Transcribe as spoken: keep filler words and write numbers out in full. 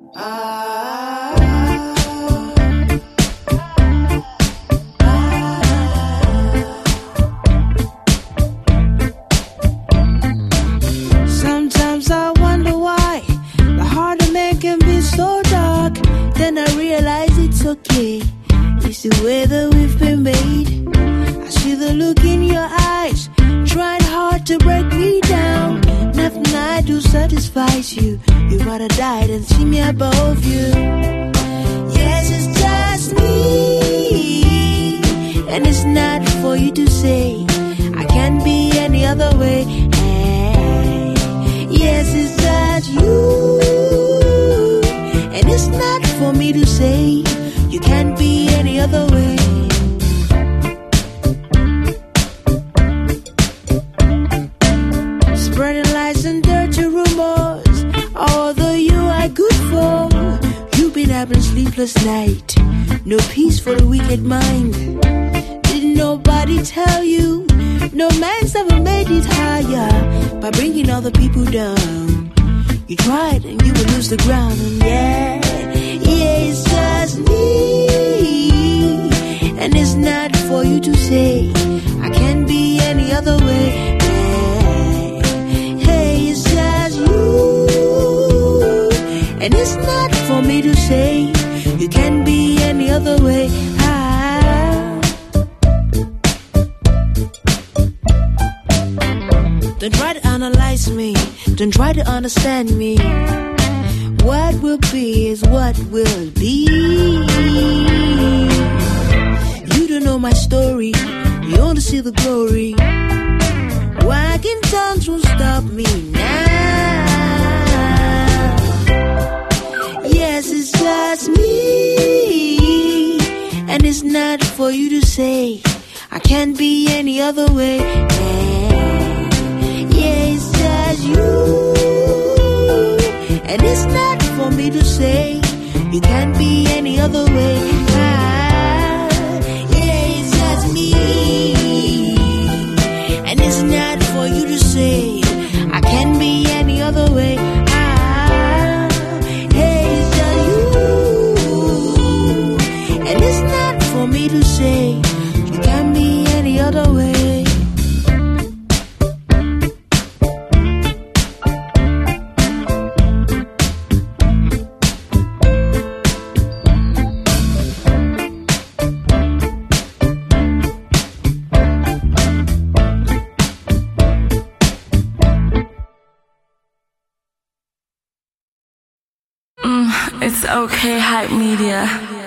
Sometimes I wonder why the heart of man can be so dark. Then I realize it's okay. It's the way that we've been made. I see the look in your eyes, trying hard to break me down. Nothing I do satisfies you. You'd rather die than see me above you. Yes, it's just me, and it's not for you to say I can't be any other way. Hey, yes, it's just you, and it's not for me to say you can't be any other way. Spreading lies and dirty rumors, although you are good for. You've been having sleepless night, no peace for the wicked mind. Didn't nobody tell you? No man's ever made it higher by bringing other people down. You tried and you will lose the ground. And yeah, yeah, it's just me, and it's not for you to say I can't be any other way. Hey, hey, it's just you, and it's not for me to say you can't be any other way. Ah. Don't try to analyze me, don't try to understand me. What will be is what will be. You don't know my story, you only see the glory. Wagging tongues won't stop me now. Yes, it's just me, and it's not for you to say I can't be any other way. Yeah, it's just you, and it's not for me to say you can't be any other way. Ah, yeah, it's just me, and it's not for you to say I can't be any other way. Ah, yeah, it's just you, and it's not for me to say you can't be any other way. It's okay, Hype Media.